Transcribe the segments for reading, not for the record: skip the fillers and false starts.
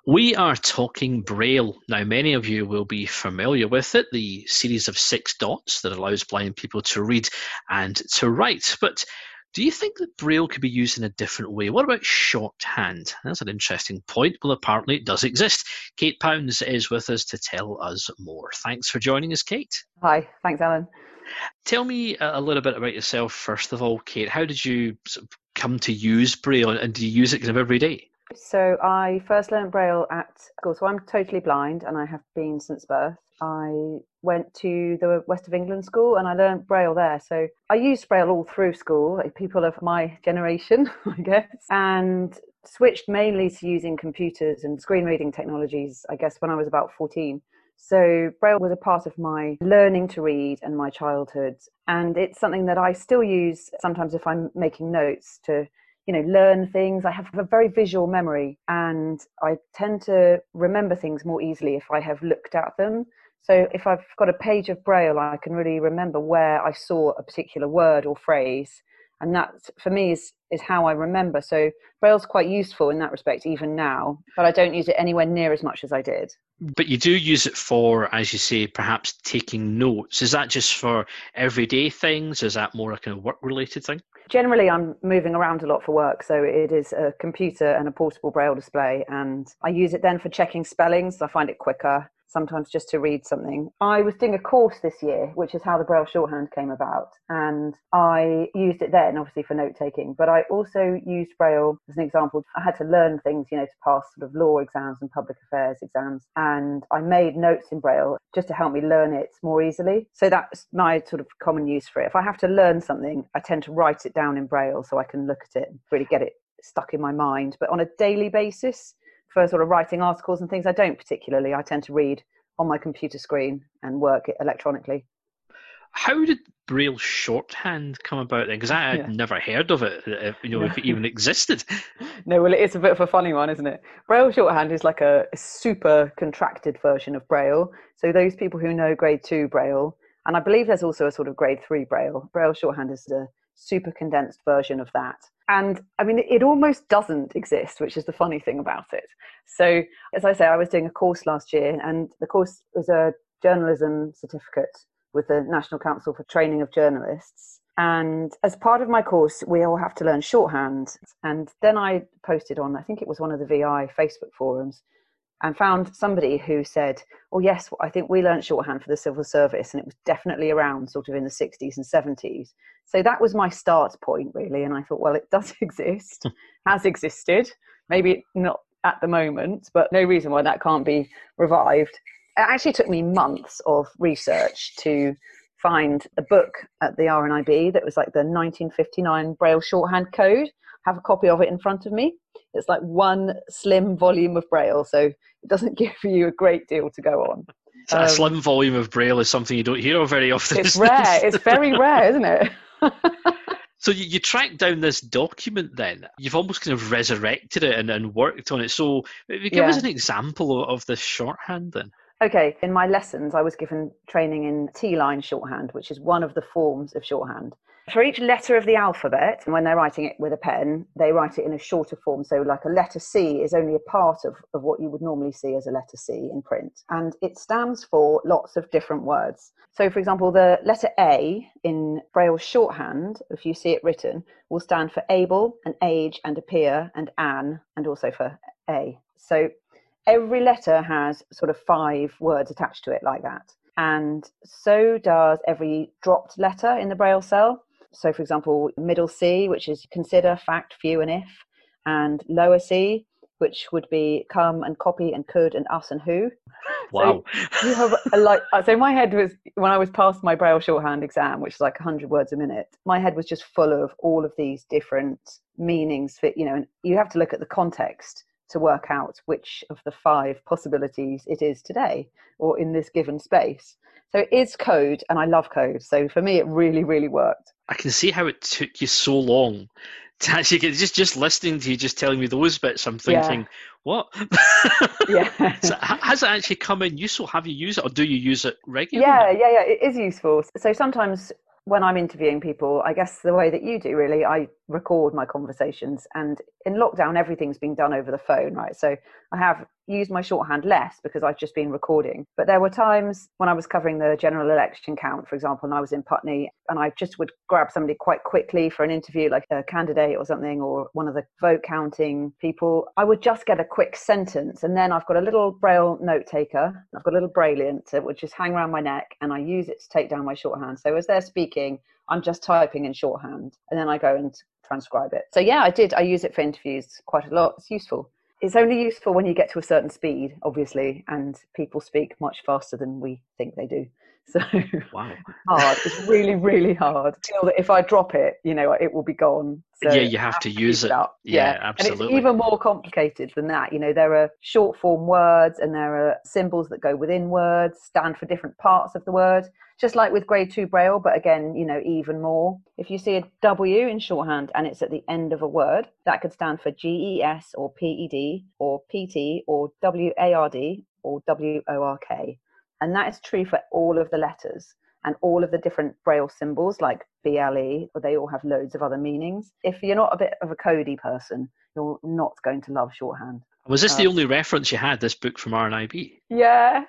We are talking Braille. Now, many of you will be familiar with it, the series of six dots that allows blind people to read and to write. But do you think that Braille could be used in a different way? What about shorthand? That's an interesting point. Well, apparently it does exist. Kate Pounds is with us to tell us more. Thanks for joining us, Kate. Hi, thanks, Alan. Tell me a little bit about yourself, first of all, Kate. How did you come to use Braille, and do you use it kind of every day? So I first learned Braille at school. So I'm totally blind and I have been since birth. I went to the West of England school and I learned Braille there. So I used Braille all through school, like people of my generation, I guess, and switched mainly to using computers and screen reading technologies, I guess, when I was about 14. So Braille was a part of my learning to read and my childhood. And it's something that I still use sometimes if I'm making notes to learn things. I have a very visual memory and I tend to remember things more easily if I have looked at them. So if I've got a page of Braille, I can really remember where I saw a particular word or phrase. And that, for me, is how I remember. So Braille's quite useful in that respect, even now, but I don't use it anywhere near as much as I did. But you do use it for, as you say, perhaps taking notes. Is that just for everyday things? Is that more a kind of work-related thing? Generally, I'm moving around a lot for work, so it is a computer and a portable Braille display, and I use it then for checking spellings. I find it quicker, sometimes just to read something. I was doing a course this year, which is how the Braille shorthand came about, and I used it then, obviously, for note-taking, but I also used Braille as an example. I had to learn things, to pass sort of law exams and public affairs exams, and I made notes in Braille just to help me learn it more easily. So that's my sort of common use for it. If I have to learn something, I tend to write it down in Braille so I can look at it and really get it stuck in my mind. But on a daily basis, for sort of writing articles and things, I don't particularly. I tend to read on my computer screen and work it electronically. How did Braille shorthand come about then? Because I had Yeah. never heard of it, No. if it even existed. No, well, it's a bit of a funny one, isn't it? Braille shorthand is like a super contracted version of Braille. So those people who know grade 2 Braille, and I believe there's also a sort of grade 3 Braille. Braille shorthand is the super condensed version of that. And I mean, it almost doesn't exist, which is the funny thing about it. So, as I say, I was doing a course last year, and the course was a journalism certificate with the National Council for Training of Journalists. And as part of my course, we all have to learn shorthand. And then I posted on, I think it was one of the VI Facebook forums, and found somebody who said, oh, yes, I think we learned shorthand for the civil service, and it was definitely around sort of in the 60s and 70s. So that was my start point, really. And I thought, well, it does exist, has existed, maybe not at the moment, but no reason why that can't be revived. It actually took me months of research to find a book at the RNIB that was like the 1959 Braille Shorthand Code. I have a copy of it in front of me. It's like one slim volume of Braille, so it doesn't give you a great deal to go on. So a slim volume of Braille is something you don't hear of very often. It's rare. It's very rare, isn't it? So you tracked down this document then. You've almost kind of resurrected it and worked on it. So maybe give us an example of this shorthand then. Okay, in my lessons, I was given training in T-line shorthand, which is one of the forms of shorthand. For each letter of the alphabet, when they're writing it with a pen, they write it in a shorter form. So like a letter C is only a part of what you would normally see as a letter C in print. And it stands for lots of different words. So for example, the letter A in Braille shorthand, if you see it written, will stand for able and age and appear and an, and also for A. So every letter has sort of 5 words attached to it like that. And so does every dropped letter in the Braille cell. So, for example, middle C, which is consider, fact, few, and if, and lower C, which would be come and copy and could and us and who. Wow. So you have so my head was, when I was past my Braille shorthand exam, which is like 100 words a minute, my head was just full of all of these different meanings for, and you have to look at the context to work out which of the 5 possibilities it is today or in this given space. So it is code, and I love code. So for me, it really, really worked. I can see how it took you so long to actually get just listening to you, just telling me those bits. I'm thinking, what? Yeah. So has it actually come in useful? Have you used it, or do you use it regularly? Yeah. It is useful. So sometimes when I'm interviewing people, I guess the way that you do, really, I record my conversations. And in lockdown, everything's been done over the phone, right? So I have used my shorthand less because I've just been recording. But there were times when I was covering the general election count, for example, and I was in Putney, and I just would grab somebody quite quickly for an interview, like a candidate or something, or one of the vote counting people. I would just get a quick sentence, and then I've got a little Braille note taker. I've got a little Brailliant that would just hang around my neck, and I use it to take down my shorthand. So as they're speaking, I'm just typing in shorthand, and then I go and transcribe it. So yeah, I use it for interviews quite a lot. It's useful. It's only useful when you get to a certain speed, obviously, and people speak much faster than we think they do. So wow, hard. It's really, really hard. I feel that if I drop it, it will be gone. So yeah, you have to use it. Yeah, absolutely. And it's even more complicated than that. There are short form words, and there are symbols that go within words, stand for different parts of the word, just like with grade 2 Braille, but again, even more. If you see a W in shorthand and it's at the end of a word, that could stand for GES or PED or PT or WARD or WORK. And that is true for all of the letters and all of the different Braille symbols like BLE, or they all have loads of other meanings. If you're not a bit of a codey person, you're not going to love shorthand. Was this the only reference you had, this book from RNIB? Yeah.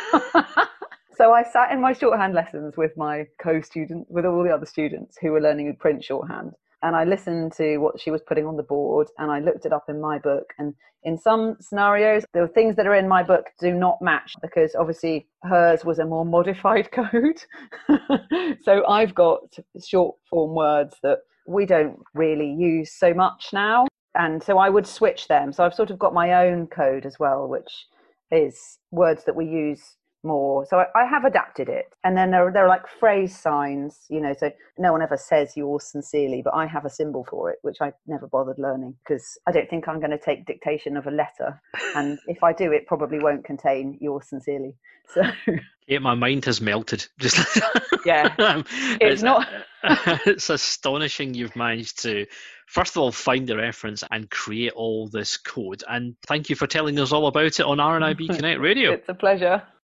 So I sat in my shorthand lessons with my co-student, with all the other students who were learning print shorthand. And I listened to what she was putting on the board, and I looked it up in my book. And in some scenarios, the things that are in my book do not match, because obviously hers was a more modified code. So I've got short form words that we don't really use so much now. And so I would switch them. So I've sort of got my own code as well, which is words that we use more. So I have adapted it. And then there are like phrase signs, so no one ever says yours sincerely, but I have a symbol for it, which I never bothered learning because I don't think I'm going to take dictation of a letter. And if I do, it probably won't contain yours sincerely. So yeah, my mind has melted. Just yeah, it's not. It's astonishing you've managed to, first of all, find the reference and create all this code. And thank you for telling us all about it on RNIB Connect Radio. It's a pleasure.